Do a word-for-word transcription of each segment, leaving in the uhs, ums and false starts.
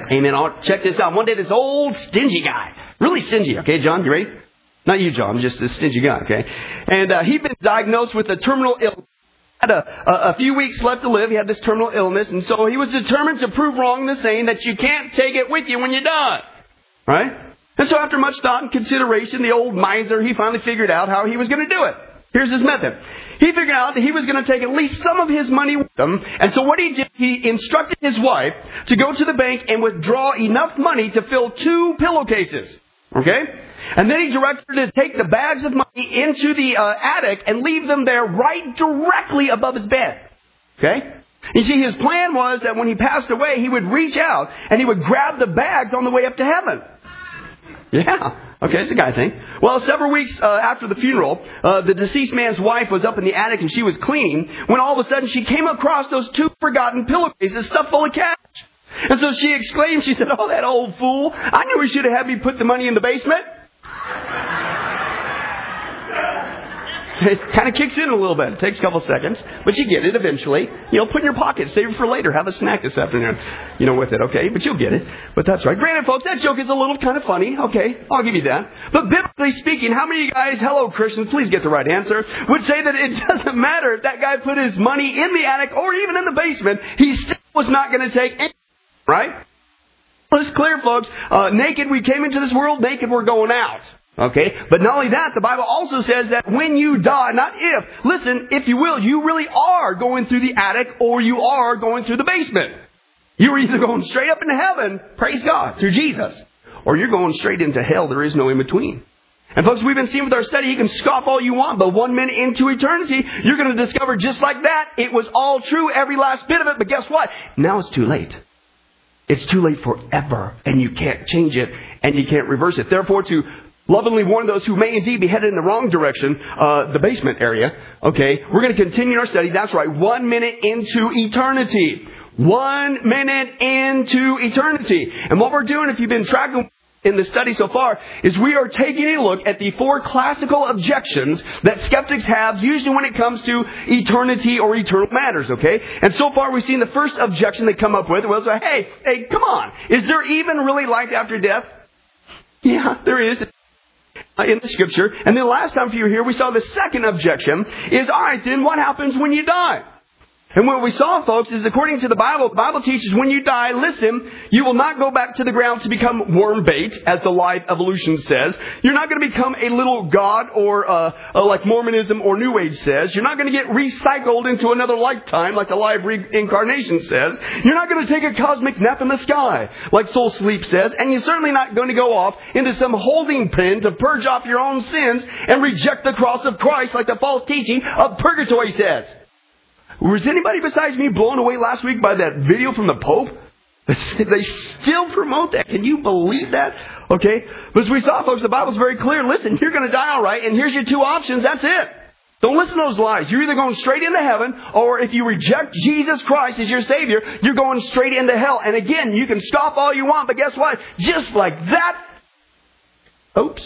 Amen. I'll check this out. One day, this old stingy guy, really stingy. Okay, John, you ready? Not you, John, just a stingy guy. Okay, and uh, he'd been diagnosed with a terminal illness. Had a, a, a few weeks left to live. He had this terminal illness, and so he was determined to prove wrong the saying that you can't take it with you when you die. Right? And so after much thought and consideration, the old miser, he finally figured out how he was going to do it. Here's his method. He figured out that he was going to take at least some of his money with him. And so what he did, he instructed his wife to go to the bank and withdraw enough money to fill two pillowcases. Okay? And then he directed her to take the bags of money into the uh, attic and leave them there right directly above his bed. Okay? You see, his plan was that when he passed away, he would reach out and he would grab the bags on the way up to heaven. Yeah. Okay, it's a guy thing. Well, several weeks uh, after the funeral, uh, the deceased man's wife was up in the attic and she was cleaning when all of a sudden she came across those two forgotten pillowcases stuffed full of cash. And so she exclaimed, she said, "Oh, that old fool. I knew he should have had me put the money in the basement." It kind of kicks in a little bit. It takes a couple seconds, but you get it eventually. You know, put in your pocket, save it for later. Have a snack this afternoon, you know, with it, okay? But you'll get it. But that's right. Granted, folks, that joke is a little kind of funny. Okay, I'll give you that. But biblically speaking, how many of you guys, hello Christians, please get the right answer, would say that it doesn't matter if that guy put his money in the attic or even in the basement, he still was not going to take anything, right? Well, it's clear, folks. Uh, naked we came into this world, naked we're going out. Okay, but not only that, the Bible also says that when you die, not if, listen, if you will, you really are going through the attic or you are going through the basement. You're either going straight up into heaven, praise God, through Jesus, or you're going straight into hell. There is no in between. And folks, we've been seeing with our study, you can scoff all you want, but one minute into eternity, you're going to discover just like that, it was all true, every last bit of it, but guess what? Now it's too late. It's too late forever, and you can't change it, and you can't reverse it. Therefore, to lovingly warn those who may indeed be headed in the wrong direction, uh, the basement area. Okay, we're going to continue our study. That's right, one minute into eternity. One minute into eternity. And what we're doing, if you've been tracking in the study so far, is we are taking a look at the four classical objections that skeptics have, usually when it comes to eternity or eternal matters, okay? And so far we've seen the first objection they come up with was, hey, hey, come on, is there even really life after death? Yeah, there is. In the Scripture. And then last time you were here, we saw the second objection is, all right, then what happens when you die? And what we saw, folks, is according to the Bible, the Bible teaches when you die, listen, you will not go back to the ground to become worm bait, as the live evolution says. You're not going to become a little god or uh, uh, like Mormonism or New Age says. You're not going to get recycled into another lifetime like the live reincarnation says. You're not going to take a cosmic nap in the sky like Soul Sleep says. And you're certainly not going to go off into some holding pen to purge off your own sins and reject the cross of Christ like the false teaching of purgatory says. Was anybody besides me blown away last week by that video from the Pope? They still promote that. Can you believe that? Okay. But as we saw, folks, the Bible's very clear. Listen, you're going to die all right, and here's your two options. That's it. Don't listen to those lies. You're either going straight into heaven, or if you reject Jesus Christ as your Savior, you're going straight into hell. And again, you can scoff all you want, but guess what? Just like that, oops.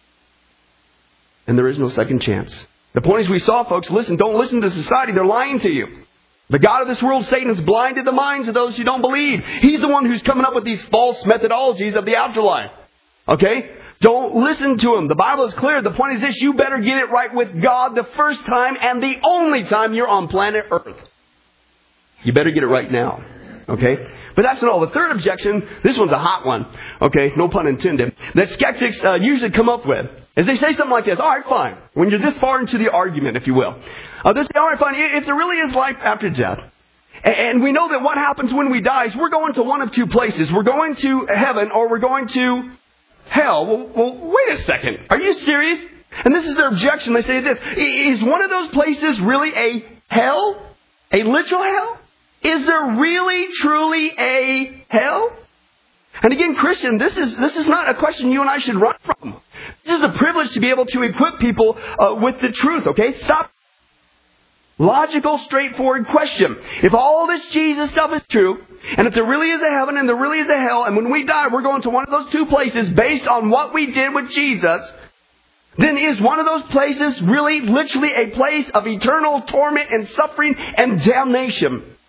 And there is no second chance. The point is we saw, folks, listen, don't listen to society. They're lying to you. The God of this world, Satan, has blinded the minds of those who don't believe. He's the one who's coming up with these false methodologies of the afterlife. Okay? Don't listen to him. The Bible is clear. The point is this, you better get it right with God the first time and the only time you're on planet Earth. You better get it right now. Okay? But that's not all. The third objection, this one's a hot one. Okay? No pun intended. That skeptics uh, usually come up with is they say something like this. All right, fine. When you're this far into the argument, if you will. Uh, they say, all right, fine. If there really is life after death, and we know that what happens when we die is we're going to one of two places. We're going to heaven or we're going to hell. Well, well, wait a second. Are you serious? And this is their objection. They say this. Is one of those places really a hell? A literal hell? Is there really, truly a hell? And again, Christian, this is this is not a question you and I should run from. This is a privilege to be able to equip people uh, with the truth, okay? Stop. Logical, straightforward question. If all this Jesus stuff is true, and if there really is a heaven and there really is a hell, and when we die we're going to one of those two places based on what we did with Jesus, then is one of those places really literally a place of eternal torment and suffering and damnation?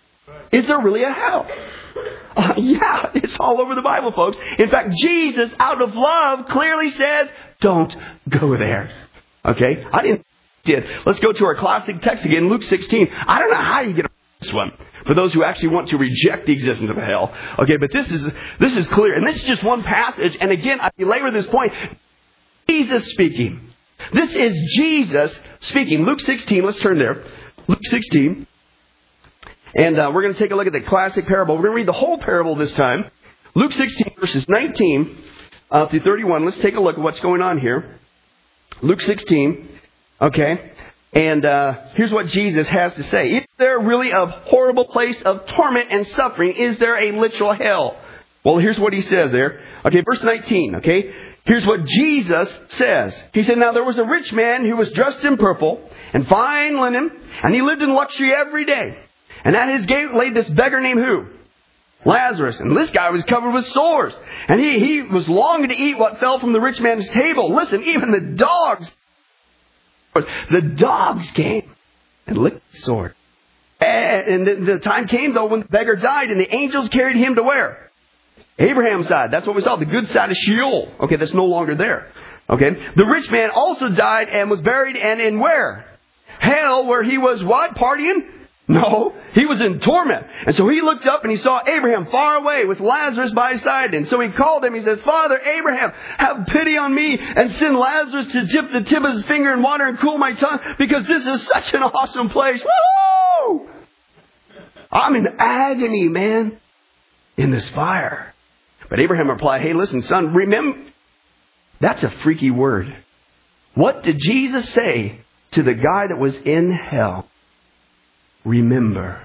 Is there really a hell? Uh, yeah, it's all over the Bible, folks. In fact, Jesus, out of love, clearly says, don't go there. Okay? I didn't did. Let's go to our classic text again, Luke sixteen. I don't know how you get around this one for those who actually want to reject the existence of a hell. Okay, but this is this is clear. And this is just one passage. And again, I belabor this point. Jesus speaking. This is Jesus speaking. Luke sixteen, let's turn there. Luke sixteen. And uh, we're going to take a look at the classic parable. We're going to read the whole parable this time. Luke sixteen, verses nineteen uh, through thirty-one. Let's take a look at what's going on here. Luke sixteen. Okay. And uh, here's what Jesus has to say. Is there really a horrible place of torment and suffering? Is there a literal hell? Well, here's what he says there. Okay, verse nineteen. Okay. Here's what Jesus says. He said, now there was a rich man who was dressed in purple and fine linen, and he lived in luxury every day. And at his gate lay this beggar named who? Lazarus. And this guy was covered with sores. And he, he was longing to eat what fell from the rich man's table. Listen, even the dogs, the dogs came and licked the sores. And the, the time came, though, when the beggar died, and the angels carried him to where? Abraham's side. That's what we saw. The good side of Sheol. Okay, that's no longer there. Okay. The rich man also died and was buried, and in where? Hell, where he was what? Partying? No, he was in torment. And so he looked up and he saw Abraham far away with Lazarus by his side. And so he called him. He said, Father Abraham, have pity on me and send Lazarus to dip the tip of his finger in water and cool my tongue, because this is such an awesome place. Woo! I'm in agony, man, in this fire. But Abraham replied, hey, listen, son, remember, that's a freaky word. What did Jesus say to the guy that was in hell? Remember.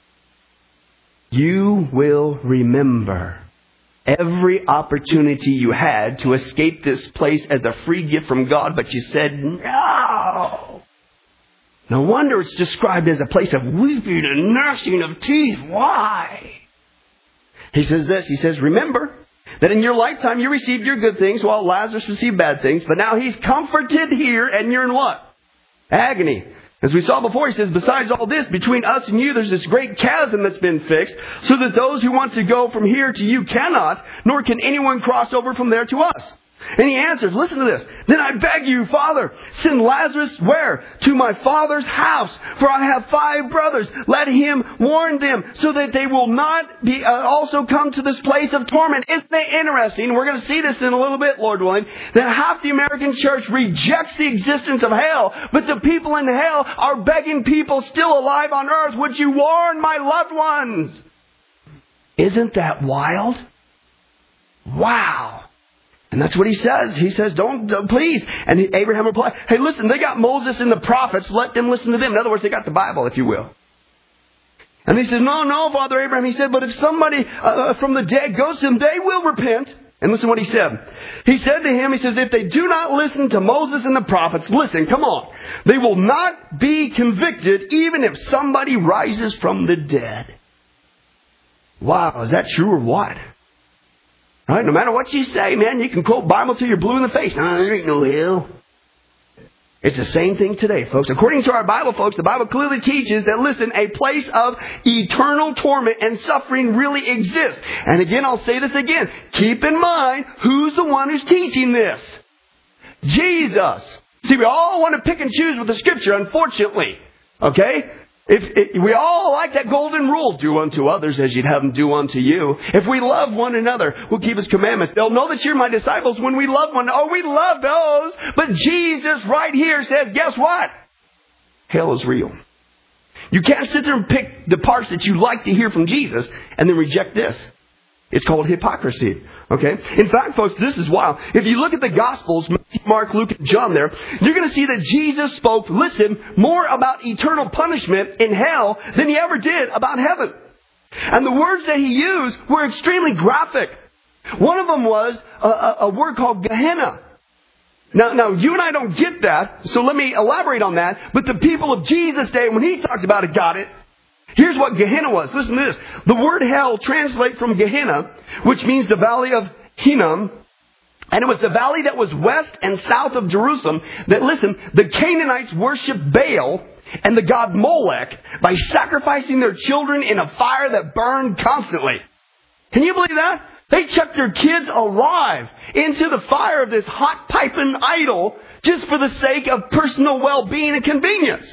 You will remember every opportunity you had to escape this place as a free gift from God, but you said no. No wonder it's described as a place of weeping and gnashing of teeth. Why? He says this, he says, remember that in your lifetime you received your good things while Lazarus received bad things, but now he's comforted here and you're in what? Agony. As we saw before, he says, besides all this, between us and you, there's this great chasm that's been fixed, so that those who want to go from here to you cannot, nor can anyone cross over from there to us. And he answers, listen to this. Then I beg you, Father, send Lazarus where? To my father's house. For I have five brothers. Let him warn them so that they will not be uh, also come to this place of torment. Isn't it interesting? We're going to see this in a little bit, Lord willing, that half the American church rejects the existence of hell, but the people in hell are begging people still alive on earth, would you warn my loved ones? Isn't that wild? Wow. And that's what he says. He says, don't, don't please. And Abraham replied, hey, listen, they got Moses and the prophets. Let them listen to them. In other words, they got the Bible, if you will. And he said, no, no, Father Abraham. He said, but if somebody uh, from the dead goes to them, they will repent. And listen what he said. He said to him, he says, if they do not listen to Moses and the prophets, listen, come on. They will not be convicted even if somebody rises from the dead. Wow, is that true or what? Right? No matter what you say, man, you can quote Bible till you're blue in the face. No, there ain't no hell. It's the same thing today, folks. According to our Bible, folks, the Bible clearly teaches that, listen, a place of eternal torment and suffering really exists. And again, I'll say this again. Keep in mind, who's the one who's teaching this? Jesus. See, we all want to pick and choose with the Scripture, unfortunately. Okay? If, if we all like that golden rule, do unto others as you'd have them do unto you. If we love one another, we'll keep His commandments. They'll know that you're my disciples when we love one another. Oh, we love those. But Jesus right here says, guess what? Hell is real. You can't sit there and pick the parts that you like to hear from Jesus and then reject this. It's called hypocrisy. Okay? In fact, folks, this is wild. If you look at the Gospels, Mark, Luke, and John there, you're going to see that Jesus spoke, listen, more about eternal punishment in hell than He ever did about heaven. And the words that He used were extremely graphic. One of them was a, a, a word called Gehenna. Now, now, you and I don't get that, so let me elaborate on that. But the people of Jesus' day, when He talked about it, got it. Here's what Gehenna was. Listen to this. The word hell translates from Gehenna, which means the valley of Hinnom. And it was the valley that was west and south of Jerusalem that, listen, the Canaanites worshiped Baal. and the god Molech by sacrificing their children in a fire that burned constantly. Can you believe that? They chucked their kids alive into the fire of this hot piping idol just for the sake of personal well-being and convenience.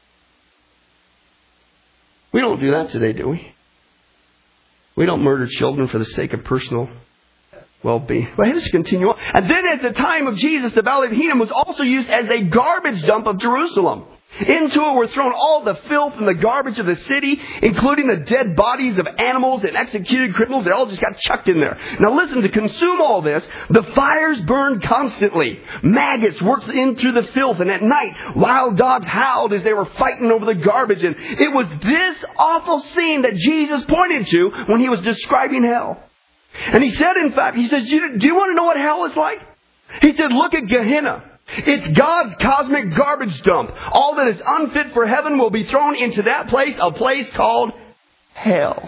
We don't do that today, do we? We don't murder children for the sake of personal well-being. But let's continue on. And then at the time of Jesus, the Valley of Hinnom was also used as a garbage dump of Jerusalem. Into it were thrown all the filth and the garbage of the city, including the dead bodies of animals and executed criminals. They all just got chucked in there. Now listen, to consume all this, the fires burned constantly. Maggots worked in through the filth, and at night, wild dogs howled as they were fighting over the garbage. And it was this awful scene that Jesus pointed to when he was describing hell. And he said, in fact, he says, do you want to know what hell is like? He said, look at Gehenna. It's God's cosmic garbage dump. All that is unfit for heaven will be thrown into that place, a place called hell.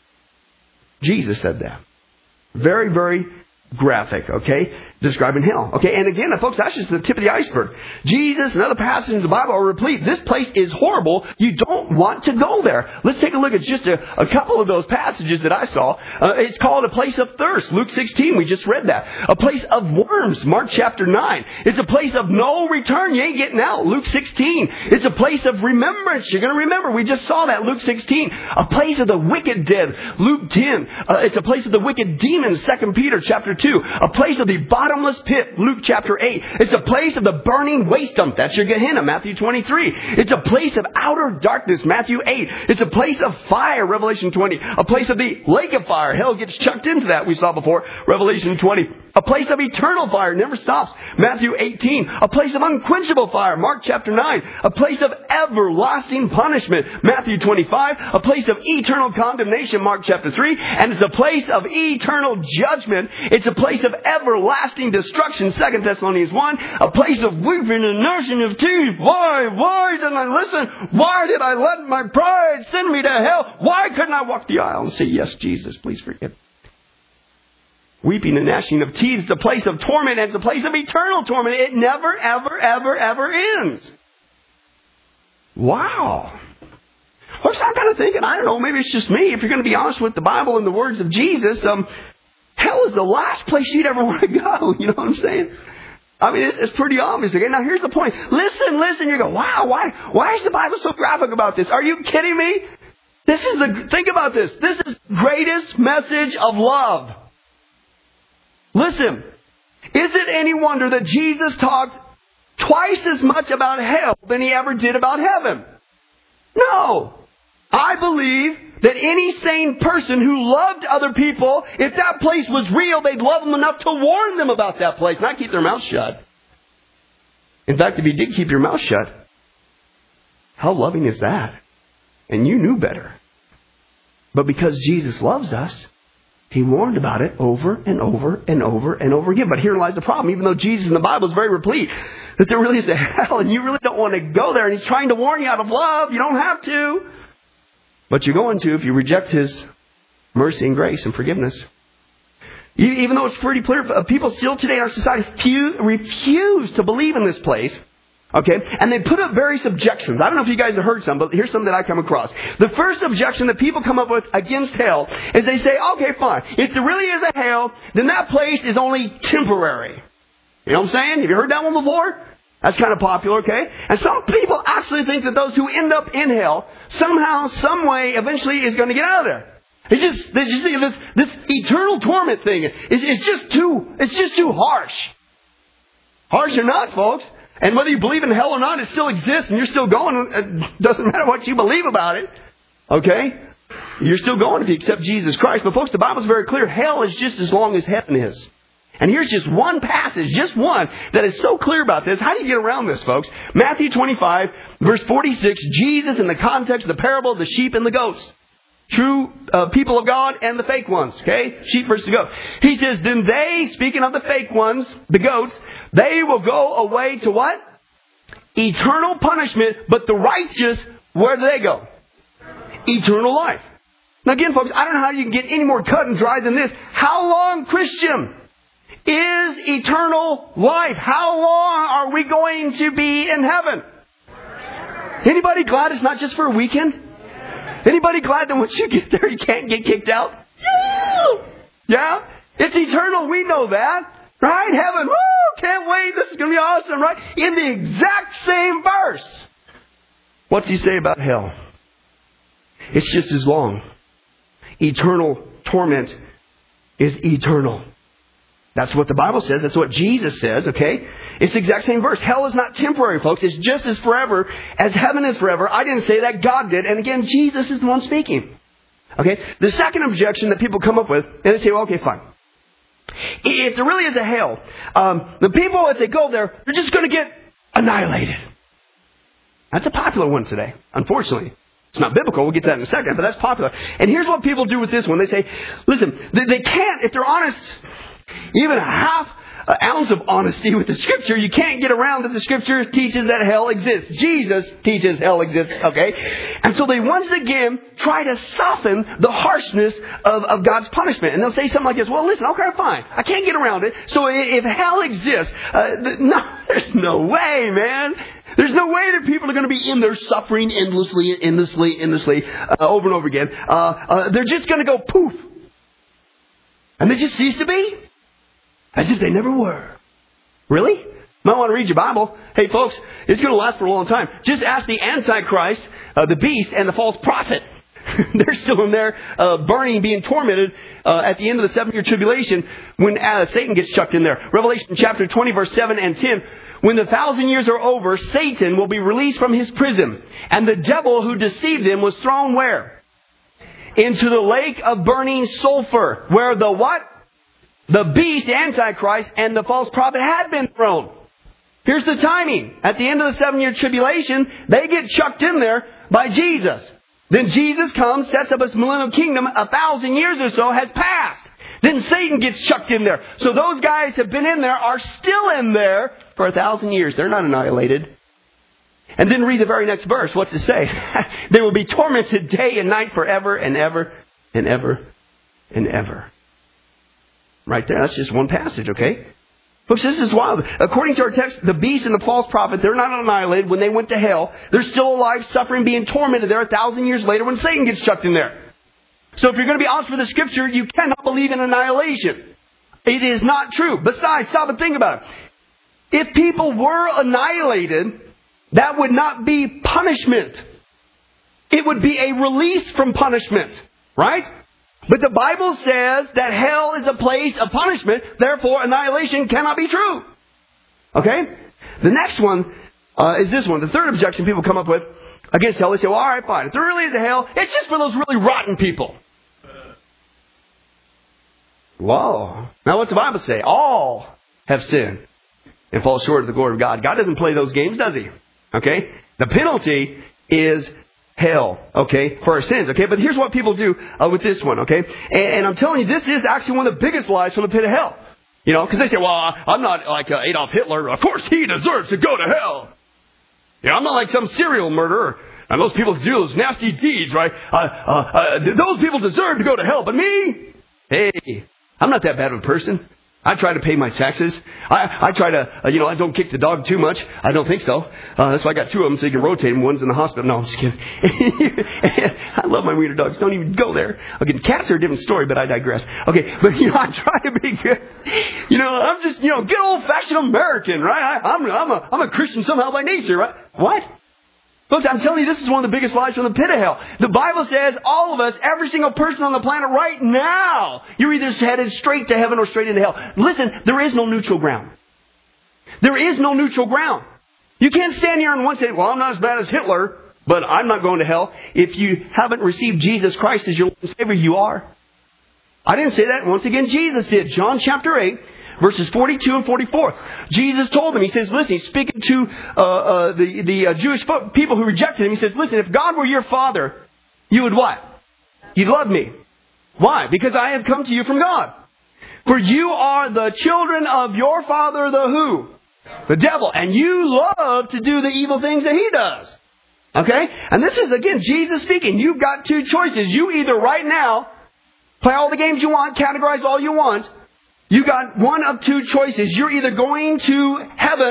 Jesus said that. Very, very graphic, okay? Describing hell. Okay, and again, folks, that's just the tip of the iceberg. Jesus and other passages in the Bible are replete. This place is horrible. You don't want to go there. Let's take a look at just a, a couple of those passages that I saw. Uh, it's called a place of thirst. Luke sixteen, we just read that. A place of worms, Mark chapter nine. It's a place of no return. You ain't getting out, Luke sixteen. It's a place of remembrance. You're going to remember. We just saw that, Luke sixteen. A place of the wicked dead, Luke ten. Uh, it's a place of the wicked demons, Second Peter chapter two. A place of the bottomless pit, Luke chapter eight. It's a place of the burning waste dump. That's your Gehenna, Matthew twenty-three. It's a place of outer darkness, Matthew eight. It's a place of fire, Revelation twenty. A place of the lake of fire. Hell gets chucked into that, we saw before, Revelation twenty. A place of eternal fire, never stops, Matthew eighteen. A place of unquenchable fire, Mark chapter nine. A place of everlasting punishment, Matthew twenty-five. A place of eternal condemnation, Mark chapter three. And it's a place of eternal judgment. It's a place of everlasting destruction, Second Thessalonians one. A place of weeping and gnashing of teeth. Why? Why didn't I listen? Why did I let my pride send me to hell? Why couldn't I walk the aisle and say, yes, Jesus, please forgive me? Weeping and gnashing of teeth. It's a place of torment. And it's a place of eternal torment. It never, ever, ever, ever ends. Wow. Well, so I'm kind of thinking, I don't know, maybe it's just me. If you're going to be honest with the Bible and the words of Jesus, um, hell is the last place you'd ever want to go. You know what I'm saying? I mean, it's, it's pretty obvious. Okay, now here's the point. Listen, listen. You go, wow, why, why is the Bible so graphic about this? Are you kidding me? This is the, think about this. This is the greatest message of love. Listen, is it any wonder that Jesus talked twice as much about hell than he ever did about heaven? No. I believe that any sane person who loved other people, if that place was real, they'd love them enough to warn them about that place, not keep their mouth shut. In fact, if you did keep your mouth shut, how loving is that? And you knew better. But because Jesus loves us, he warned about it over and over and over and over again. But here lies the problem. Even though Jesus in the Bible is very replete, that there really is a hell, and you really don't want to go there. And he's trying to warn you out of love. You don't have to. But you're going to if you reject his mercy and grace and forgiveness. Even though it's pretty clear, people still today in our society refuse to believe in this place. Okay? And they put up various objections. I don't know if you guys have heard some, but here's some that I come across. The first objection that people come up with against hell is they say, okay, fine. If there really is a hell, then that place is only temporary. You know what I'm saying? Have you heard that one before? That's kind of popular, okay? And some people actually think that those who end up in hell, somehow, some way, eventually is going to get out of there. It's just, they just think this, this eternal torment thing is it's just too, it's just too harsh. Harsh or not, folks. And whether you believe in hell or not, it still exists and you're still going. It doesn't matter what you believe about it. Okay? You're still going if you accept Jesus Christ. But folks, the Bible's very clear. Hell is just as long as heaven is. And here's just one passage, just one, that is so clear about this. How do you get around this, folks? Matthew twenty-five, verse forty-six, Jesus in the context of the parable of the sheep and the goats. True uh, people of God and the fake ones, okay? Sheep versus goat. He says, then they, speaking of the fake ones, the goats, they will go away to what? Eternal punishment, but the righteous, where do they go? Eternal life. Now again, folks, I don't know how you can get any more cut and dry than this. How long, Christian, is eternal life? How long are we going to be in heaven? Anybody glad it's not just for a weekend? Anybody glad that once you get there, you can't get kicked out? Yeah? It's eternal. We know that. Right? Heaven. Woo! Can't wait. This is going to be awesome, right? In the exact same verse. What's he say about hell? It's just as long. Eternal torment is eternal. That's what the Bible says. That's what Jesus says, okay? It's the exact same verse. Hell is not temporary, folks. It's just as forever as heaven is forever. I didn't say that. God did. And again, Jesus is the one speaking. Okay? The second objection that people come up with, and they say, well, okay, fine. If there really is a hell, um, the people, as they go there, they're just going to get annihilated. That's a popular one today, unfortunately. It's not biblical. We'll get to that in a second, but that's popular. And here's what people do with this one. They say, listen, they can't, if they're honest, even a half an ounce of honesty with the Scripture, you can't get around that the Scripture teaches that hell exists. Jesus teaches hell exists, okay? And so they once again try to soften the harshness of, of God's punishment. And they'll say something like this, well, listen, okay, fine. I can't get around it. So if hell exists, uh, no, there's no way, man. There's no way that people are going to be in there suffering endlessly, endlessly, endlessly, uh, over and over again. Uh, uh, they're just going to go poof. And they just cease to be. As if they never were. Really? Might want to read your Bible. Hey, folks, it's going to last for a long time. Just ask the Antichrist, uh, the beast, and the false prophet. They're still in there, uh, burning, being tormented uh, at the end of the seven-year tribulation when uh, Satan gets chucked in there. Revelation chapter twenty, verse seven and ten. When the thousand years are over, Satan will be released from his prison. And the devil who deceived him was thrown where? Into the lake of burning sulfur. Where the what? The beast, Antichrist, and the false prophet had been thrown. Here's the timing. At the end of the seven-year tribulation, they get chucked in there by Jesus. Then Jesus comes, sets up his millennial kingdom. A thousand years or so has passed. Then Satan gets chucked in there. So those guys have been in there, are still in there for a thousand years. They're not annihilated. And then read the very next verse. What's it say? They will be tormented day and night forever and ever and ever and ever. Right there. That's just one passage, okay? Folks, this is wild. According to our text, the beast and the false prophet, they're not annihilated when they went to hell. They're still alive, suffering, being tormented there a thousand years later when Satan gets chucked in there. So if you're going to be honest with the Scripture, you cannot believe in annihilation. It is not true. Besides, stop and think about it. If people were annihilated, that would not be punishment. It would be a release from punishment. Right? But the Bible says that hell is a place of punishment. Therefore, annihilation cannot be true. Okay? The next one uh, is this one. The third objection people come up with against hell. They say, well, all right, fine. If there really is a hell, it's just for those really rotten people. Whoa. Now, what's the Bible say? All have sinned and fall short of the glory of God. God doesn't play those games, does He? Okay? The penalty is hell, okay, for our sins, okay? But here's what people do uh, with this one, okay? And, and I'm telling you, this is actually one of the biggest lies from the pit of hell. You know, because they say, well, I'm not like uh, Adolf Hitler. Of course he deserves to go to hell. You know, I'm not like some serial murderer. And those people do those nasty deeds, right? Uh, uh, uh, those people deserve to go to hell. But me? Hey, I'm not that bad of a person. I try to pay my taxes. I, I try to, uh, you know, I don't kick the dog too much. I don't think so. Uh, that's why I got two of them so you can rotate them. One's in the hospital. No, I'm just kidding. I love my wiener dogs. Don't even go there. Okay, cats are a different story, but I digress. Okay, but, you know, I try to be good. You know, I'm just, you know, good old-fashioned American, right? I, I'm, I'm, a, I'm a Christian somehow by nature, right? What? Folks, I'm telling you, this is one of the biggest lies from the pit of hell. The Bible says all of us, every single person on the planet right now, you're either headed straight to heaven or straight into hell. Listen, there is no neutral ground. There is no neutral ground. You can't stand here and once say, well, I'm not as bad as Hitler, but I'm not going to hell. If you haven't received Jesus Christ as your Lord and Savior, you are. I didn't say that. Once again, Jesus did. John chapter eight. Verses forty-two and forty-four. Jesus told them, He says, listen, He's speaking to uh, uh, the, the uh, Jewish people who rejected Him. He says, listen, if God were your Father, you would what? You'd love me. Why? Because I have come to you from God. For you are the children of your father, the who? The devil. And you love to do the evil things that he does. Okay? And this is, again, Jesus speaking. You've got two choices. You either right now play all the games you want, categorize all you want. You got one of two choices. You're either going to heaven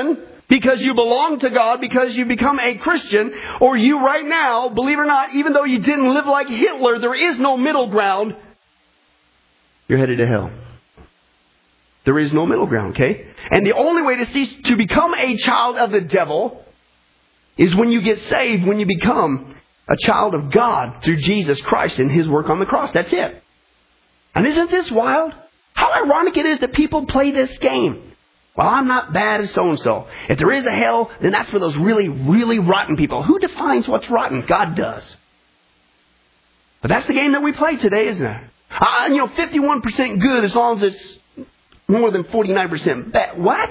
because you belong to God, because you become a Christian, or you right now, believe it or not, even though you didn't live like Hitler, there is no middle ground. You're headed to hell. There is no middle ground, okay? And the only way to cease to become a child of the devil is when you get saved, when you become a child of God through Jesus Christ and His work on the cross. That's it. And isn't this wild? How ironic it is that people play this game. Well, I'm not bad as so-and-so. If there is a hell, then that's for those really, really rotten people. Who defines what's rotten? God does. But that's the game that we play today, isn't it? Uh, you know, fifty-one percent good as long as it's more than forty-nine percent bad. What?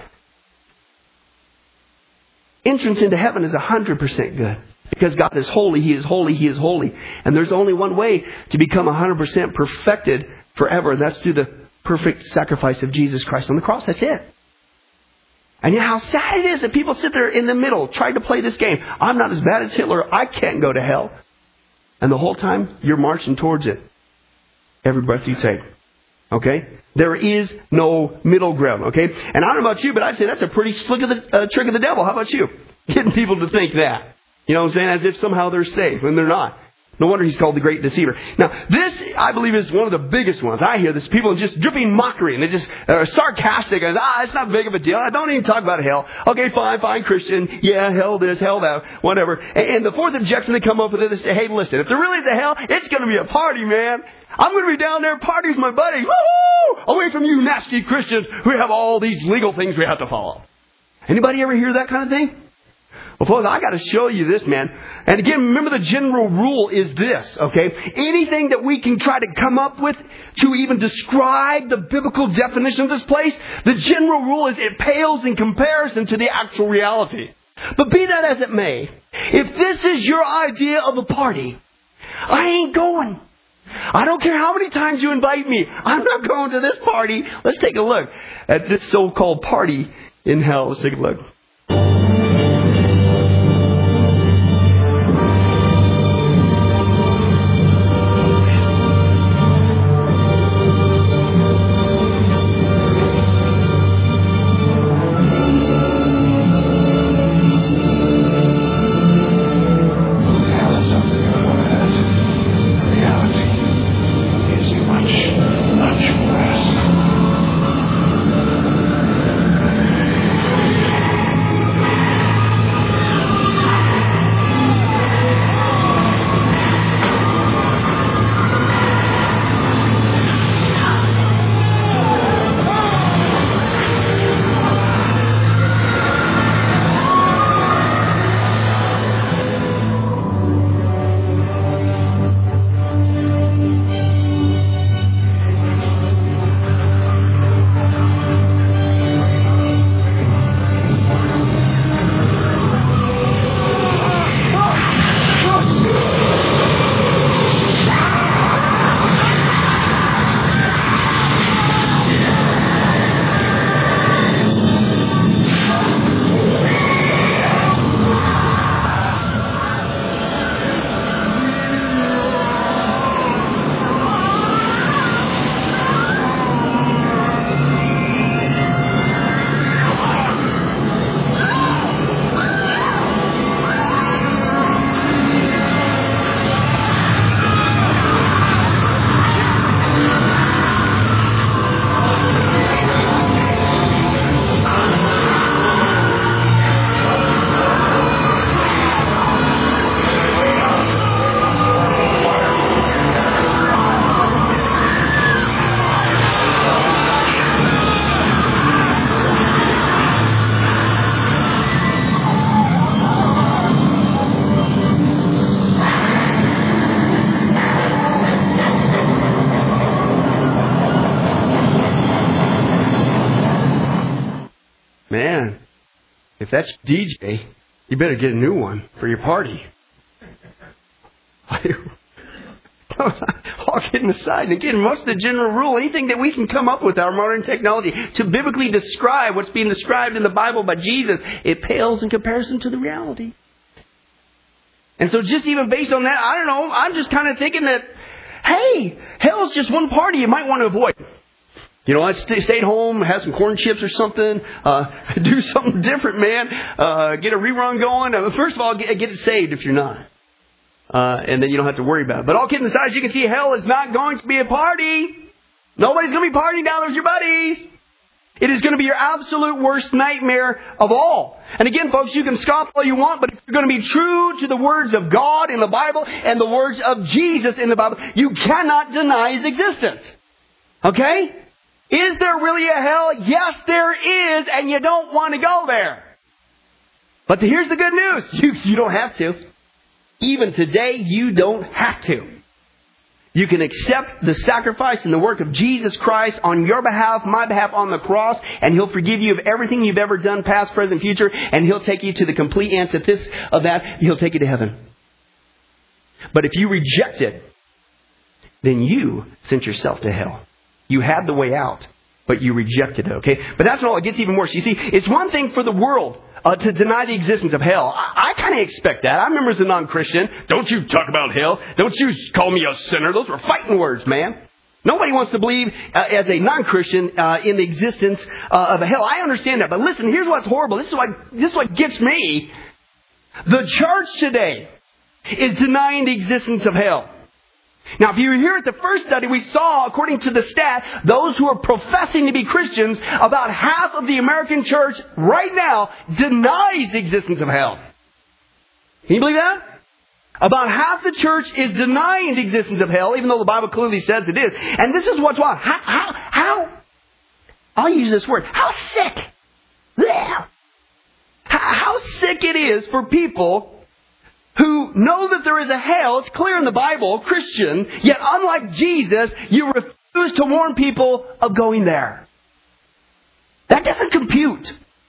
Entrance into heaven is one hundred percent good. Because God is holy, He is holy, He is holy. And there's only one way to become one hundred percent perfected forever. And that's through the perfect sacrifice of Jesus Christ on the cross. That's it. And you know how sad it is that people sit there in the middle trying to play this game. I'm not as bad as Hitler. I can't go to hell. And the whole time you're marching towards it. Every breath you take. Okay? There is no middle ground. Okay? And I don't know about you, but I'd say that's a pretty slick of the, uh, trick of the devil. How about you? Getting people to think that. You know what I'm saying? As if somehow they're safe when they're not. No wonder he's called the great deceiver. Now, this, I believe, is one of the biggest ones. I hear this. People just dripping mockery. And they just are sarcastic. And, ah, it's not big of a deal. I don't even talk about hell. Okay, fine, fine, Christian. Yeah, hell this, hell that, whatever. And, and the fourth objection they come up with is, they say, hey, listen, if there really is a hell, it's going to be a party, man. I'm going to be down there partying with my buddies. Woo-hoo! Away from you nasty Christians who have all these legal things we have to follow. Anybody ever hear that kind of thing? Well, folks, I got to show you this, man. And again, remember the general rule is this, okay? Anything that we can try to come up with to even describe the biblical definition of this place, the general rule is it pales in comparison to the actual reality. But be that as it may, if this is your idea of a party, I ain't going. I don't care how many times you invite me. I'm not going to this party. Let's take a look at this so-called party in hell. Let's take a look. Man, if that's D J, you better get a new one for your party. All kidding aside, and again, most of the general rule, anything that we can come up with our modern technology to biblically describe what's being described in the Bible by Jesus, it pales in comparison to the reality. And so just even based on that, I don't know, I'm just kind of thinking that, hey, hell's just one party you might want to avoid. You know, I st- stayed home, have some corn chips or something, uh, do something different, man. Uh, get a rerun going. Uh, first of all, get, get it saved if you're not. Uh, and then you don't have to worry about it. But all kidding aside, you can see hell is not going to be a party. Nobody's going to be partying down there with your buddies. It is going to be your absolute worst nightmare of all. And again, folks, you can scoff all you want, but if you're going to be true to the words of God in the Bible and the words of Jesus in the Bible, you cannot deny His existence. Okay? Is there really a hell? Yes, there is, and you don't want to go there. But here's the good news. You, you don't have to. Even today, you don't have to. You can accept the sacrifice and the work of Jesus Christ on your behalf, my behalf on the cross, and He'll forgive you of everything you've ever done, past, present, future, and He'll take you to the complete antithesis of that. He'll take you to heaven. But if you reject it, then you sent yourself to hell. You had the way out, but you rejected it, okay? But that's not all. It gets even worse. You see, it's one thing for the world uh, to deny the existence of hell. I, I kind of expect that. I remember as a non-Christian, don't you talk about hell. Don't you call me a sinner. Those were fighting words, man. Nobody wants to believe uh, as a non-Christian uh, in the existence uh, of a hell. I understand that. But listen, here's what's horrible. This is what, this is what gets me. The church today is denying the existence of hell. Now, if you were here at the first study, we saw, according to the stat, those who are professing to be Christians, about half of the American church right now denies the existence of hell. Can you believe that? About half the church is denying the existence of hell, even though the Bible clearly says it is. And this is what's wrong. How, how, how I'll use this word, how sick, yeah. how, how sick it is for people who know that there is a hell. It's clear in the Bible, Christian, yet unlike Jesus, you refuse to warn people of going there. That doesn't compute.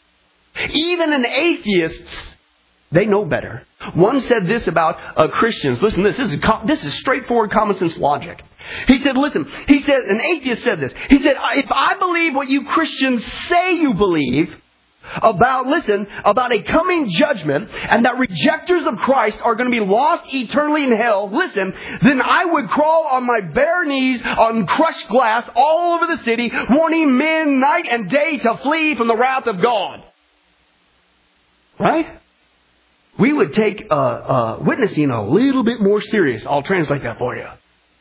Even an atheists, they know better. One said this about uh, Christians. Listen, this, this is this is straightforward common sense logic. He said, listen, he said, an atheist said this. He said, if I believe what you Christians say you believe, About, listen, about a coming judgment and that rejectors of Christ are going to be lost eternally in hell, listen, then I would crawl on my bare knees on crushed glass all over the city, warning men night and day to flee from the wrath of God. Right? We would take uh, uh, witnessing a little bit more serious. I'll translate that for you.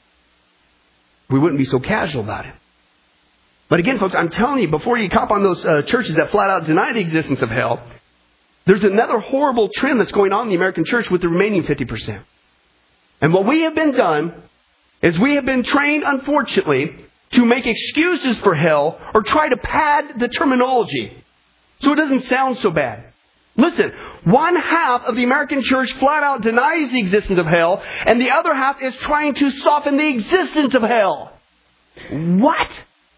We wouldn't be so casual about it. But again, folks, I'm telling you, before you cop on those uh, churches that flat out deny the existence of hell, there's another horrible trend that's going on in the American church with the remaining fifty percent. And what we have been done is we have been trained, unfortunately, to make excuses for hell or try to pad the terminology so it doesn't sound so bad. Listen, one half of the American church flat out denies the existence of hell, and the other half is trying to soften the existence of hell. What?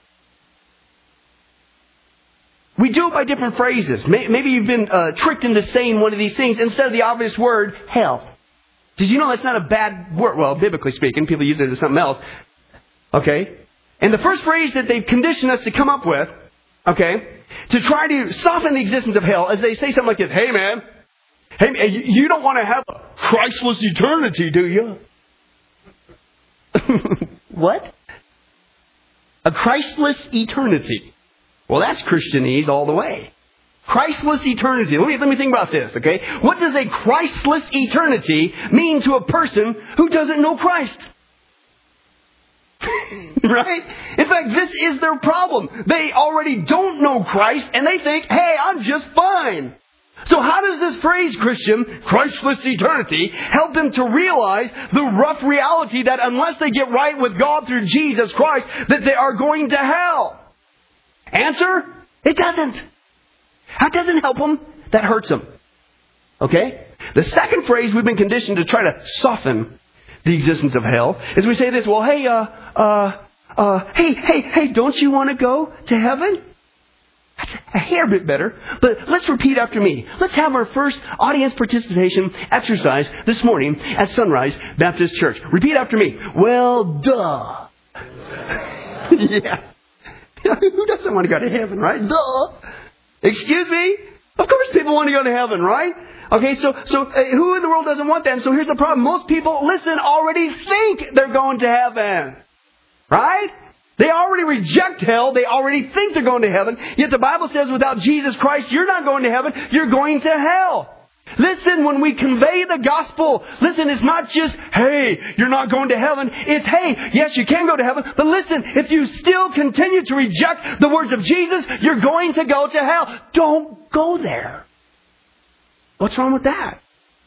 We do it by different phrases. Maybe you've been uh, tricked into saying one of these things instead of the obvious word, hell. Did you know that's not a bad word? Well, biblically speaking, people use it as something else. Okay? And the first phrase that they've conditioned us to come up with, okay, to try to soften the existence of hell, is they say something like this, hey man, hey, man, you don't want to have a Christless eternity, do you? What? A Christless eternity. Well, that's Christianese all the way. Christless eternity. Let me, let me think about this, okay? What does a Christless eternity mean to a person who doesn't know Christ? Right? In fact, this is their problem. They already don't know Christ, and they think, hey, I'm just fine. So how does this phrase, Christian, Christless eternity, help them to realize the rough reality that unless they get right with God through Jesus Christ, that they are going to hell? Answer? It doesn't. That doesn't help them. That hurts them. Okay? The second phrase we've been conditioned to try to soften the existence of hell is we say this, well, hey, uh, uh, uh, hey, hey, hey, don't you want to go to heaven? That's a hair bit better. But let's repeat after me. Let's have our first audience participation exercise this morning at Sunrise Baptist Church. Repeat after me. Well, duh. Yeah. Who doesn't want to go to heaven, right? Duh. Excuse me? Of course people want to go to heaven, right? Okay, so so uh, who in the world doesn't want that? And so here's the problem. Most people, listen, already think they're going to heaven. Right? They already reject hell. They already think they're going to heaven. Yet the Bible says without Jesus Christ, you're not going to heaven. You're going to hell. Listen, when we convey the gospel, listen, it's not just, hey, you're not going to heaven. It's, hey, yes, you can go to heaven. But listen, if you still continue to reject the words of Jesus, you're going to go to hell. Don't go there. What's wrong with that?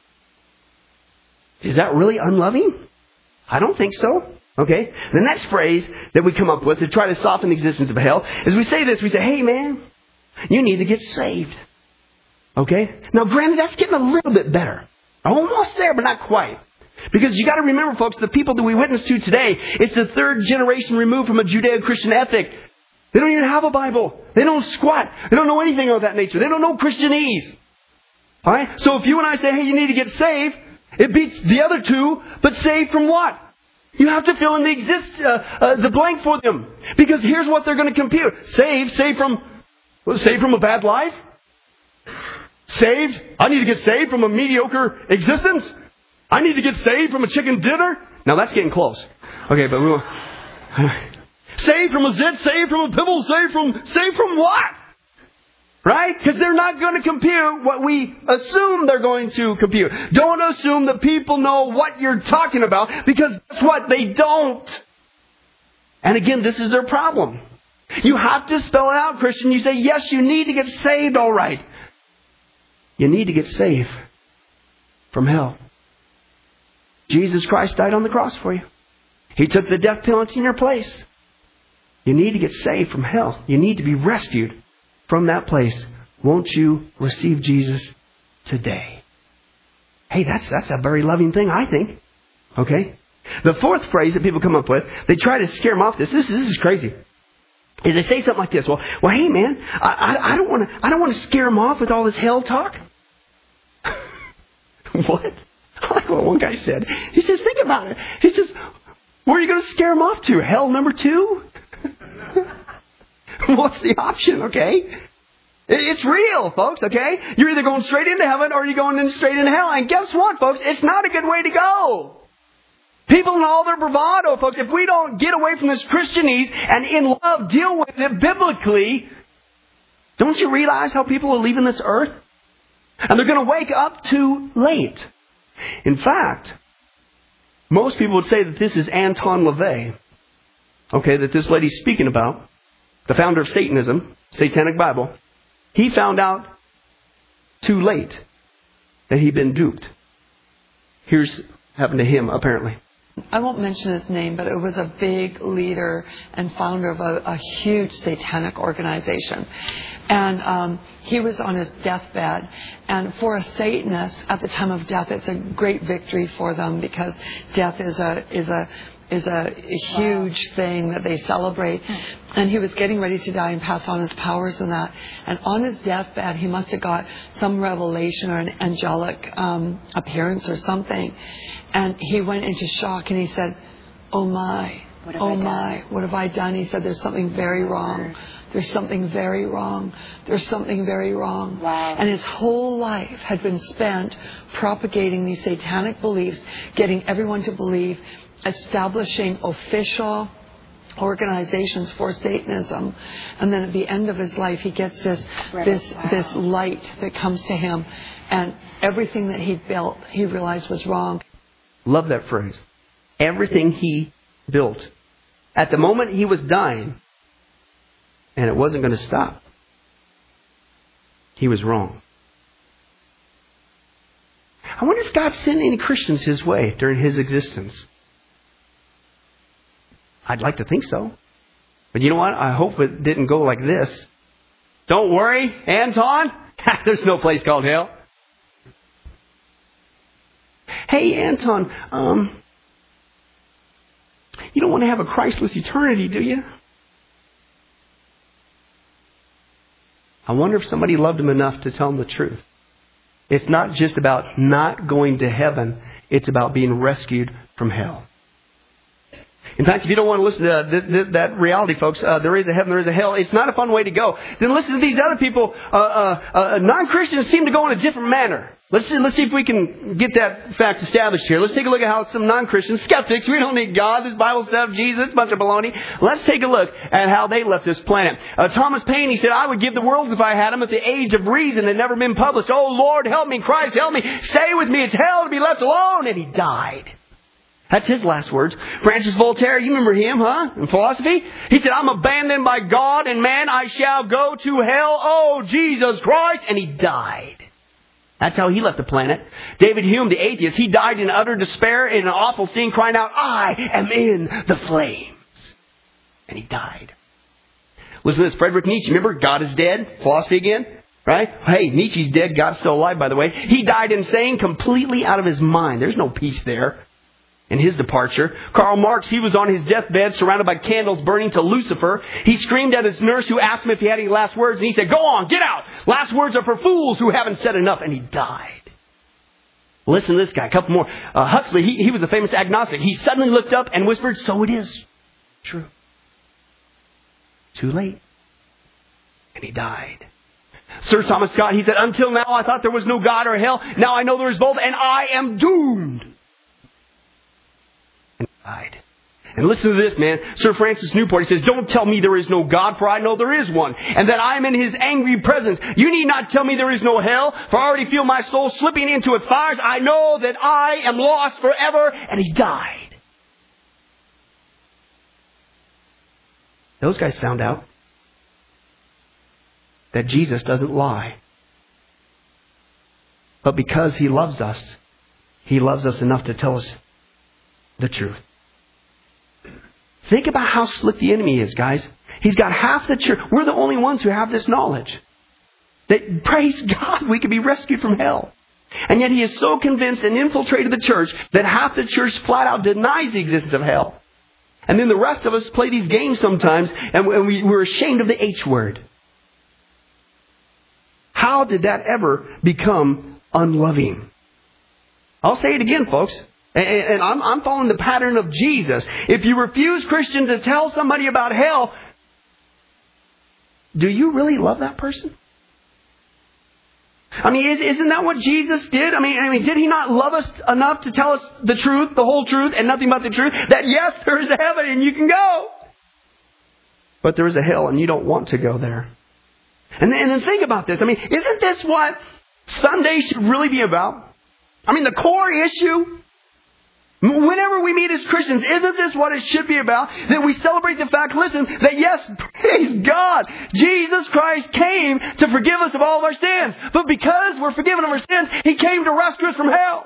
Is that really unloving? I don't think so. Okay? The next phrase that we come up with to try to soften the existence of hell is we say this. We say, hey, man, you need to get saved. Okay? Now, granted, that's getting a little bit better. Almost there, but not quite. Because you got to remember, folks, the people that we witness to today, it's the third generation removed from a Judeo-Christian ethic. They don't even have a Bible. They don't squat. They don't know anything of that nature. They don't know Christianese. All right? So if you and I say, hey, you need to get saved, it beats the other two, but saved from what? You have to fill in the exist uh, uh, the blank for them. Because here's what they're going to compute. Saved, saved from, well, saved from a bad life? Saved? I need to get saved from a mediocre existence? I need to get saved from a chicken dinner? Now that's getting close. Okay, but we will. Saved from a zit, saved from a pibble, saved from, saved from what? Right? Because they're not going to compute what we assume they're going to compute. Don't assume that people know what you're talking about, because guess what? They don't. And again, this is their problem. You have to spell it out, Christian. You say, yes, you need to get saved, all right. You need to get saved from hell. Jesus Christ died on the cross for you. He took the death penalty in your place. You need to get saved from hell. You need to be rescued from that place. Won't you receive Jesus today? Hey, that's that's a very loving thing, I think. Okay? The fourth phrase that people come up with, they try to scare them off this. This, this is crazy. Is they say something like this. Well, well, hey man, I, I, I don't want to I don't want to scare them off with all this hell talk. What? I like what one guy said. He says, think about it. He says, where are you going to scare them off to? Hell number two? What's the option, okay? It's real, folks, okay? You're either going straight into heaven or you're going in straight into hell. And guess what, folks? It's not a good way to go. People in all their bravado, folks, if we don't get away from this Christianese and in love deal with it biblically, don't you realize how people are leaving this earth? And they're going to wake up too late. In fact, most people would say that this is Anton LaVey. Okay, that this lady's speaking about, the founder of Satanism, Satanic Bible. He found out too late that he'd been duped. Here's happened to him, apparently. I won't mention his name, but it was a big leader and founder of a, a huge satanic organization. And um, he was on his deathbed. And for a Satanist, at the time of death, it's a great victory for them, because death is a is a is a, a huge wow. thing that they celebrate. And he was getting ready to die and pass on his powers and that. And on his deathbed, he must have got some revelation or an angelic um, appearance or something. And he went into shock and he said, oh my, oh my, what have I done? He said, there's something very wrong. There's something very wrong. There's something very wrong. Wow. And his whole life had been spent propagating these satanic beliefs, getting everyone to believe, establishing official organizations for Satanism. And then at the end of his life, he gets this right. this wow. this light that comes to him, and everything that he built, he realized was wrong. Love that phrase. Everything he built. At the moment he was dying, and it wasn't going to stop, he was wrong. I wonder if God sent any Christians his way during his existence. I'd like to think so. But you know what? I hope it didn't go like this. Don't worry, Anton. There's no place called hell. Hey, Anton, um, you don't want to have a Christless eternity, do you? I wonder if somebody loved him enough to tell him the truth. It's not just about not going to heaven. It's about being rescued from hell. In fact, if you don't want to listen to uh, th- th- that reality, folks, uh, there is a heaven, there is a hell. It's not a fun way to go. Then listen to these other people. Uh, uh, uh, non-Christians seem to go in a different manner. Let's see, let's see if we can get that fact established here. Let's take a look at how some non-Christians, skeptics, we don't need God, this Bible stuff, Jesus, it's a bunch of baloney. Let's take a look at how they left this planet. Uh, Thomas Paine, he said, I would give the world if I had them if the age of reason had never been published. Oh, Lord, help me. Christ, help me. Stay with me. It's hell to be left alone. And he died. That's his last words. Francis Voltaire, you remember him, huh? In philosophy? He said, I'm abandoned by God and man. I shall go to hell. Oh, Jesus Christ. And he died. That's how he left the planet. David Hume, the atheist, he died in utter despair in an awful scene crying out, I am in the flames. And he died. Listen to this. Friedrich Nietzsche, remember? God is dead. Philosophy again. Right? Hey, Nietzsche's dead. God's still alive, by the way. He died insane, completely out of his mind. There's no peace there in his departure. Karl Marx, he was on his deathbed surrounded by candles burning to Lucifer. He screamed at his nurse who asked him if he had any last words. And he said, go on, get out. Last words are for fools who haven't said enough. And he died. Listen to this guy. A couple more. Uh, Huxley, he, he was a famous agnostic. He suddenly looked up and whispered, so it is true. Too late. And he died. Sir Thomas Scott, he said, until now I thought there was no God or hell. Now I know there is both and I am doomed. And died. And listen to this, man. Sir Francis Newport, he says, don't tell me there is no God, for I know there is one, and that I am in His angry presence. You need not tell me there is no hell, for I already feel my soul slipping into its fires. I know that I am lost forever. And he died. Those guys found out that Jesus doesn't lie. But because He loves us, He loves us enough to tell us the truth. Think about how slick the enemy is, guys. He's got half the church. We're the only ones who have this knowledge. That, praise God, we could be rescued from hell. And yet he is so convinced and infiltrated the church that half the church flat out denies the existence of hell. And then the rest of us play these games sometimes, and we, we're ashamed of the H word. How did that ever become unloving? I'll say it again, folks. And I'm, I'm following the pattern of Jesus. If you refuse, Christian, to tell somebody about hell, do you really love that person? I mean, isn't that what Jesus did? I mean, I mean, did He not love us enough to tell us the truth, the whole truth, and nothing but the truth? That yes, there is a heaven and you can go. But there is a hell and you don't want to go there. And then, and then think about this. I mean, isn't this what Sunday should really be about? I mean, the core issue. Whenever we meet as Christians, isn't this what it should be about? That we celebrate the fact, listen, that yes, praise God, Jesus Christ came to forgive us of all of our sins. But because we're forgiven of our sins, He came to rescue us from hell.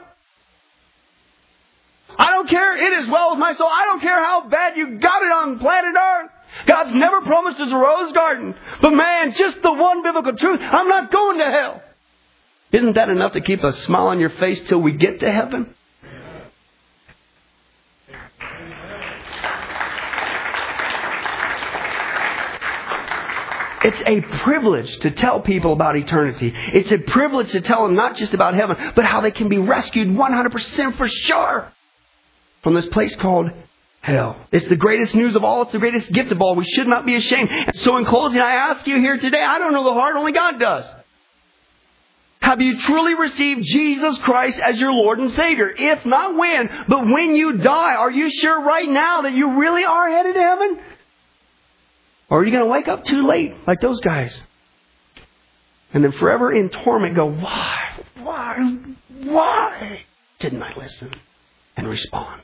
I don't care, it is well with my soul. I don't care how bad you got it on planet Earth. God's never promised us a rose garden. But man, just the one biblical truth, I'm not going to hell. Isn't that enough to keep a smile on your face till we get to heaven? It's a privilege to tell people about eternity. It's a privilege to tell them not just about heaven, but how they can be rescued one hundred percent for sure from this place called hell. It's the greatest news of all. It's the greatest gift of all. We should not be ashamed. And so in closing, I ask you here today, I don't know the heart, only God does. Have you truly received Jesus Christ as your Lord and Savior? If not when, but when you die, are you sure right now that you really are headed to heaven? Or are you going to wake up too late, like those guys? And then forever in torment go, why, why, why didn't I listen and respond?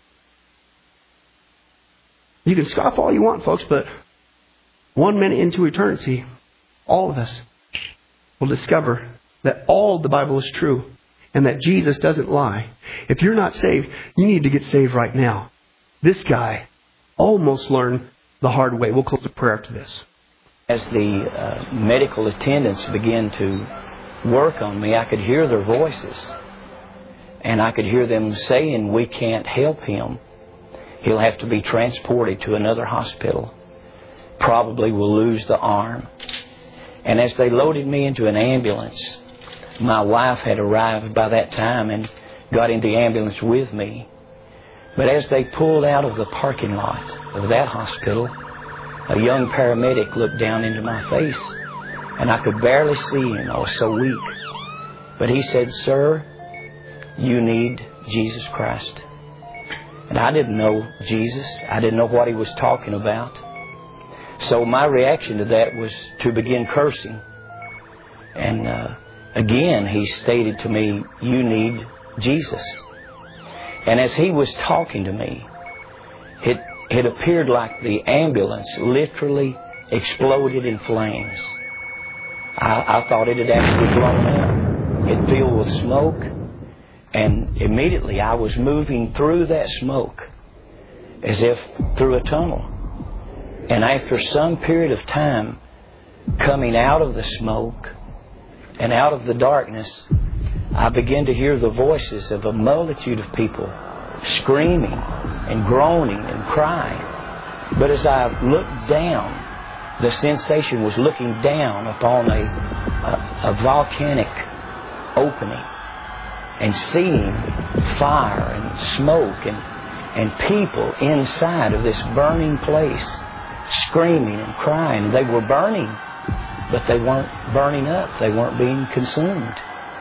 You can scoff all you want, folks, but one minute into eternity, all of us will discover that all the Bible is true and that Jesus doesn't lie. If you're not saved, you need to get saved right now. This guy almost learned the hard way. We'll close the prayer after this. As the uh, medical attendants began to work on me, I could hear their voices. And I could hear them saying, we can't help him. He'll have to be transported to another hospital. Probably will lose the arm. And as they loaded me into an ambulance, my wife had arrived by that time and got in the ambulance with me. But as they pulled out of the parking lot of that hospital, a young paramedic looked down into my face, and I could barely see him. I was so weak. But he said, "Sir, you need Jesus Christ." And I didn't know Jesus. I didn't know what he was talking about. So my reaction to that was to begin cursing. And uh, again, he stated to me, "You need Jesus." And as he was talking to me, it, it appeared like the ambulance literally exploded in flames. I, I thought it had actually blown up. It filled with smoke. And immediately I was moving through that smoke as if through a tunnel. And after some period of time, coming out of the smoke and out of the darkness, I began to hear the voices of a multitude of people screaming and groaning and crying. But as I looked down, the sensation was looking down upon a, a, a volcanic opening and seeing fire and smoke and, and people inside of this burning place screaming and crying. They were burning, but they weren't burning up. They weren't being consumed.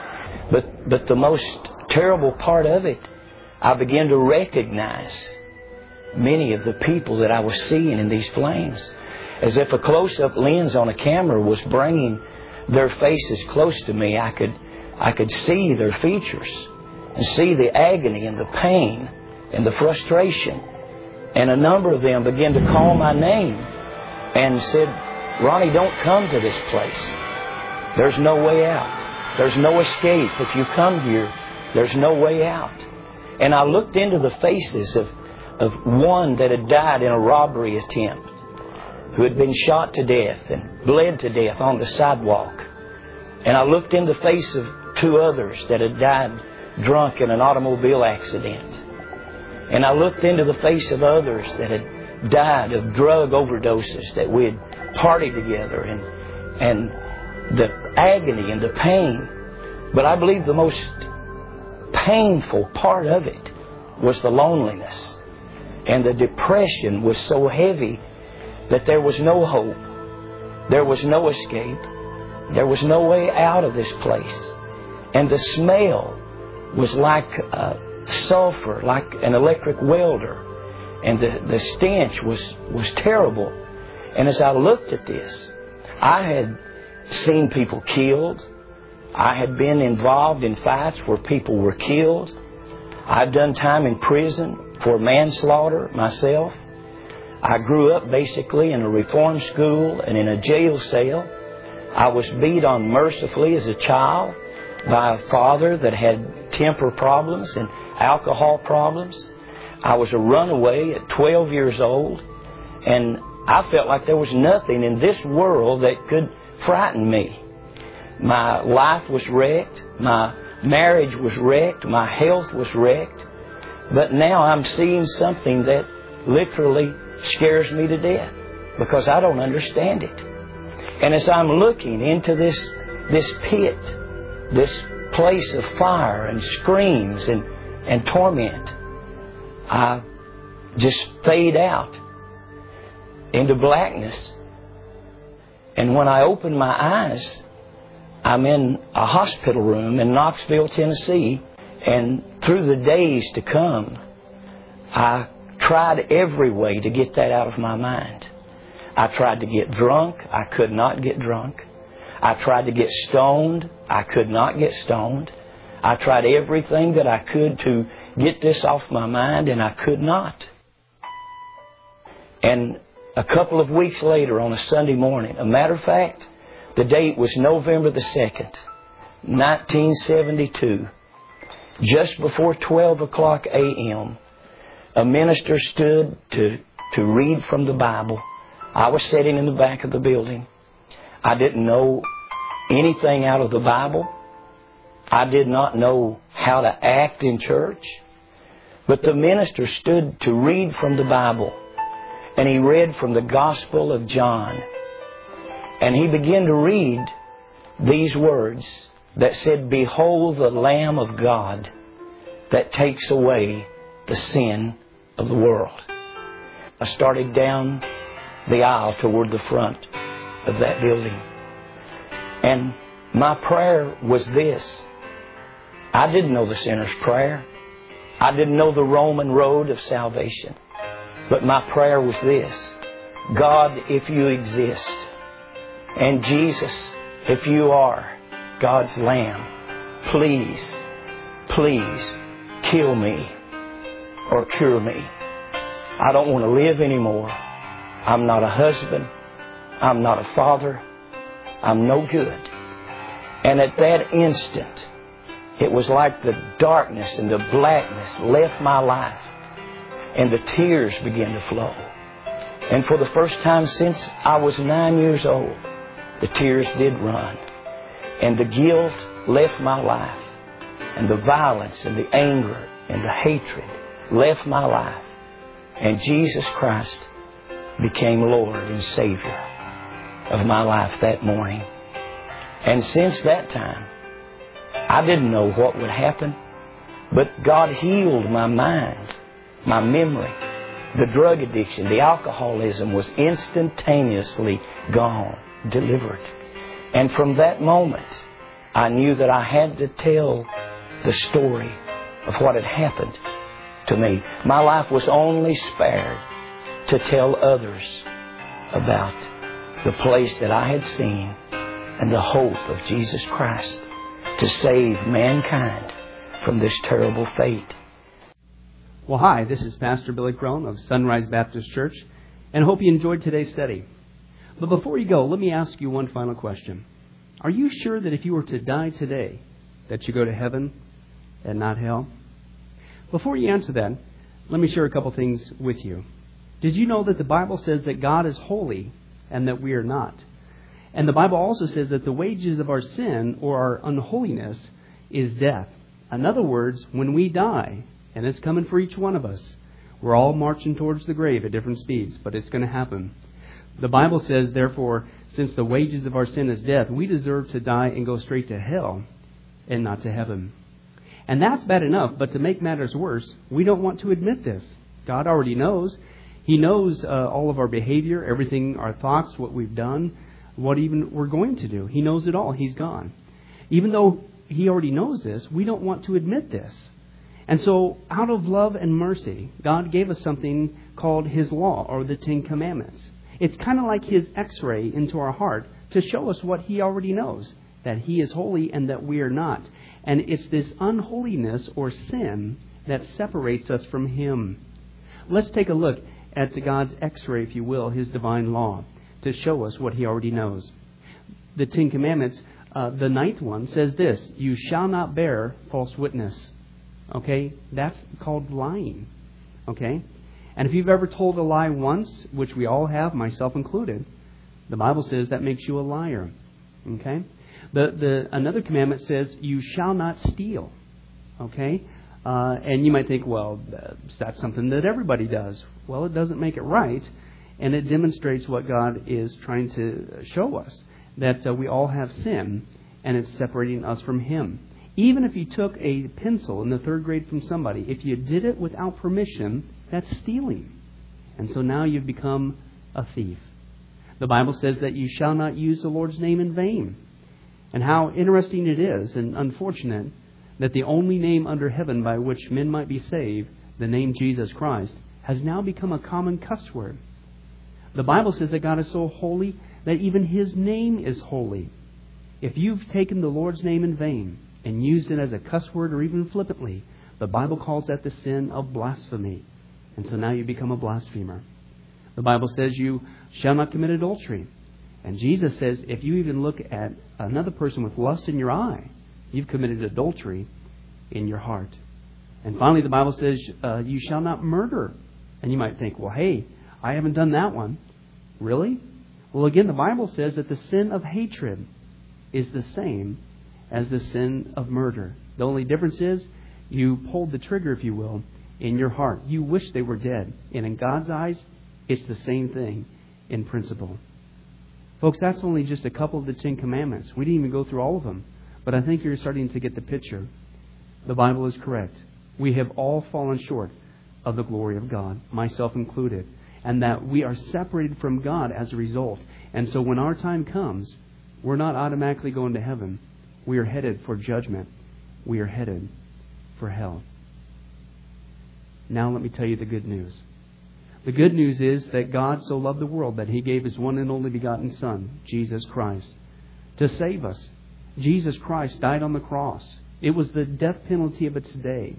But but the most terrible part of it, I began to recognize many of the people that I was seeing in these flames. As if a close-up lens on a camera was bringing their faces close to me, I could I could see their features and see the agony and the pain and the frustration. And a number of them began to call my name and said, "Ronnie, don't come to this place. There's no way out. There's no escape. If you come here, there's no way out." And I looked into the faces of, of one that had died in a robbery attempt, who had been shot to death and bled to death on the sidewalk. And I looked in the face of two others that had died drunk in an automobile accident. And I looked into the face of others that had died of drug overdoses, that we had partied together, and and the agony and the pain. But I believe the most painful part of it was the loneliness. And the depression was so heavy that there was no hope. There was no escape. There was no way out of this place. And the smell was like uh, sulfur, like an electric welder. And the, the stench was, was terrible. And as I looked at this, I had seen people killed. I had been involved in fights where people were killed. I'd done time in prison for manslaughter myself. I grew up basically in a reform school and in a jail cell. I was beat unmercifully as a child by a father that had temper problems and alcohol problems. I was a runaway at twelve years old, and I felt like there was nothing in this world that could frighten me. My life was wrecked. My marriage was wrecked. My health was wrecked. But now I'm seeing something that literally scares me to death because I don't understand it. And as I'm looking into this this pit, this place of fire and screams and, and torment, I just fade out into blackness. And when I open my eyes, I'm in a hospital room in Knoxville, Tennessee. And through the days to come, I tried every way to get that out of my mind. I tried to get drunk. I could not get drunk. I tried to get stoned. I could not get stoned. I tried everything that I could to get this off my mind, and I could not. And a couple of weeks later on a Sunday morning, a matter of fact, the date was November the second, nineteen seventy-two. Just before twelve o'clock a.m., a minister stood to, to read from the Bible. I was sitting in the back of the building. I didn't know anything out of the Bible. I did not know how to act in church. But the minister stood to read from the Bible. And he read from the Gospel of John. And he began to read these words that said, "Behold the Lamb of God that takes away the sin of the world. I started down the aisle toward the front of that building. And my prayer was this. I didn't know the sinner's prayer. I didn't know the Roman road of salvation. But my prayer was this. God, if you exist, and Jesus, if you are God's Lamb, please, please kill me or cure me. I don't want to live anymore. I'm not a husband. I'm not a father. I'm no good. And at that instant, it was like the darkness and the blackness left my life. And the tears began to flow. And for the first time since I was nine years old, the tears did run. And the guilt left my life. And the violence and the anger and the hatred left my life. And Jesus Christ became Lord and Savior of my life that morning. And since that time, I didn't know what would happen, but God healed my mind, my memory. The drug addiction, the alcoholism was instantaneously gone, delivered. And from that moment, I knew that I had to tell the story of what had happened to me. My life was only spared to tell others about the place that I had seen and the hope of Jesus Christ to save mankind from this terrible fate. Well, hi, this is Pastor Billy Crone of Sunrise Baptist Church, and I hope you enjoyed today's study. But before you go, let me ask you one final question. Are you sure that if you were to die today, that you go to heaven and not hell? Before you answer that, let me share a couple things with you. Did you know that the Bible says that God is holy and that we are not? And the Bible also says that the wages of our sin or our unholiness is death. In other words, when we die, and it's coming for each one of us, we're all marching towards the grave at different speeds, but it's going to happen. The Bible says, therefore, since the wages of our sin is death, we deserve to die and go straight to hell and not to heaven. And that's bad enough, but to make matters worse, we don't want to admit this. God already knows. He knows uh, all of our behavior, everything, our thoughts, what we've done, what even we're going to do. He knows it all. He's gone. Even though He already knows this, we don't want to admit this. And so, out of love and mercy, God gave us something called His law, or the Ten Commandments. It's kind of like His x-ray into our heart to show us what He already knows, that He is holy and that we are not. And it's this unholiness or sin that separates us from Him. Let's take a look at God's x-ray, if you will, His divine law, to show us what He already knows. The Ten Commandments, uh, the ninth one says this: you shall not bear false witness. Okay? That's called lying. Okay? And if you've ever told a lie once, which we all have, myself included, the Bible says that makes you a liar. Okay? The the another commandment says you shall not steal. Okay? Uh, and you might think, well, that's something that everybody does. Well, it doesn't make it right, and it demonstrates what God is trying to show us, that uh, we all have sin, and it's separating us from Him. Even if you took a pencil in the third grade from somebody, if you did it without permission, that's stealing. And so now you've become a thief. The Bible says that you shall not use the Lord's name in vain. And how interesting it is and unfortunate that the only name under heaven by which men might be saved, the name Jesus Christ, has now become a common cuss word. The Bible says that God is so holy that even His name is holy. If you've taken the Lord's name in vain and used it as a cuss word or even flippantly, the Bible calls that the sin of blasphemy. And so now you become a blasphemer. The Bible says you shall not commit adultery. And Jesus says if you even look at another person with lust in your eye, you've committed adultery in your heart. And finally, the Bible says uh, you shall not murder. And you might think, well, hey, I haven't done that one. Really? Well, again, the Bible says that the sin of hatred is the same as the sin of murder. The only difference is you pulled the trigger, if you will, in your heart. You wish they were dead. And in God's eyes, it's the same thing in principle. Folks, that's only just a couple of the Ten Commandments. We didn't even go through all of them. But I think you're starting to get the picture. The Bible is correct. We have all fallen short of the glory of God, myself included, and that we are separated from God as a result. And so when our time comes, we're not automatically going to heaven. We are headed for judgment. We are headed for hell. Now let me tell you the good news. The good news is that God so loved the world that He gave His one and only begotten Son, Jesus Christ, to save us. Jesus Christ died on the cross. It was the death penalty of its day.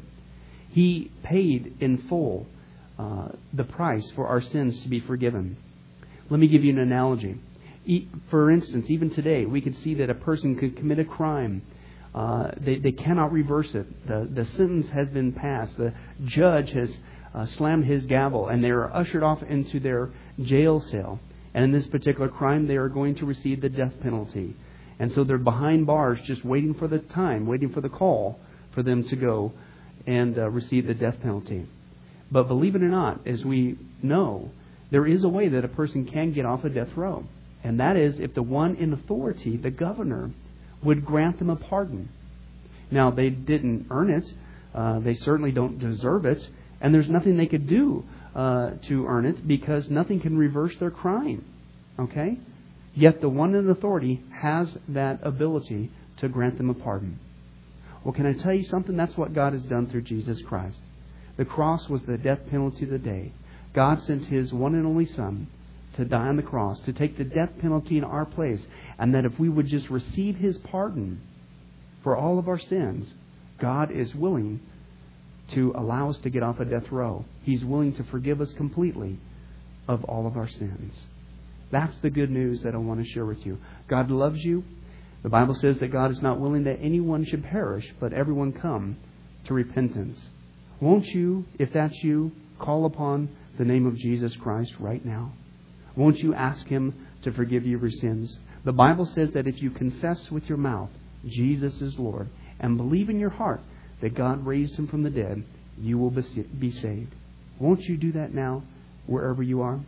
He paid in full uh, the price for our sins to be forgiven. Let me give you an analogy. E- for instance, even today, we could see that a person could commit a crime. Uh, they, they cannot reverse it. The, the sentence has been passed. The judge has uh, slammed his gavel, and they are ushered off into their jail cell. And in this particular crime, they are going to receive the death penalty. And so they're behind bars just waiting for the time, waiting for the call for them to go and uh, receive the death penalty. But believe it or not, as we know, there is a way that a person can get off a death row. And that is if the one in authority, the governor, would grant them a pardon. Now, they didn't earn it. Uh, they certainly don't deserve it. And there's nothing they could do uh, to earn it because nothing can reverse their crime. Okay? Yet the one in authority has that ability to grant them a pardon. Well, can I tell you something? That's what God has done through Jesus Christ. The cross was the death penalty of the day. God sent His one and only Son to die on the cross, to take the death penalty in our place, and that if we would just receive His pardon for all of our sins, God is willing to allow us to get off a death row. He's willing to forgive us completely of all of our sins. That's the good news that I want to share with you. God loves you. The Bible says that God is not willing that anyone should perish, but everyone come to repentance. Won't you, if that's you, call upon the name of Jesus Christ right now? Won't you ask Him to forgive you your sins? The Bible says that if you confess with your mouth Jesus is Lord and believe in your heart that God raised Him from the dead, you will be saved. Won't you do that now, wherever you are?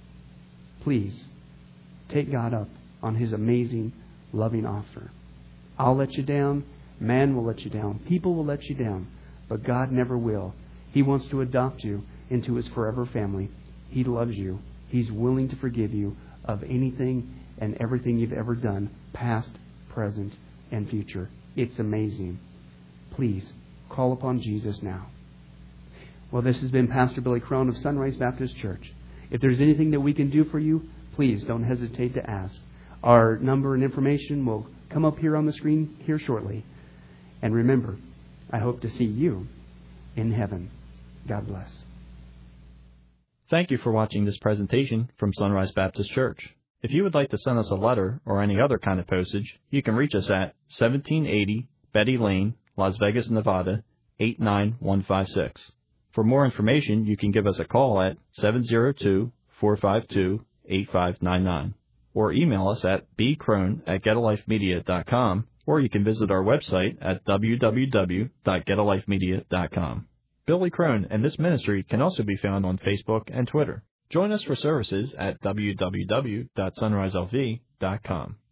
Please, take God up on His amazing, loving offer. I'll let you down. Man will let you down. People will let you down. But God never will. He wants to adopt you into His forever family. He loves you. He's willing to forgive you of anything and everything you've ever done, past, present, and future. It's amazing. Please, call upon Jesus now. Well, this has been Pastor Billy Crone of Sunrise Baptist Church. If there's anything that we can do for you, please don't hesitate to ask. Our number and information will come up here on the screen here shortly. And remember, I hope to see you in heaven. God bless. Thank you for watching this presentation from Sunrise Baptist Church. If you would like to send us a letter or any other kind of postage, you can reach us at seventeen eighty Betty Lane, Las Vegas, Nevada, eight nine one five six. For more information, you can give us a call at seven oh two, four five two, eight five nine nine or email us at b crone at get a life media dot com, or you can visit our website at w w w dot get a life media dot com. Billy Crone and this ministry can also be found on Facebook and Twitter. Join us for services at w w w dot sunrise l v dot com.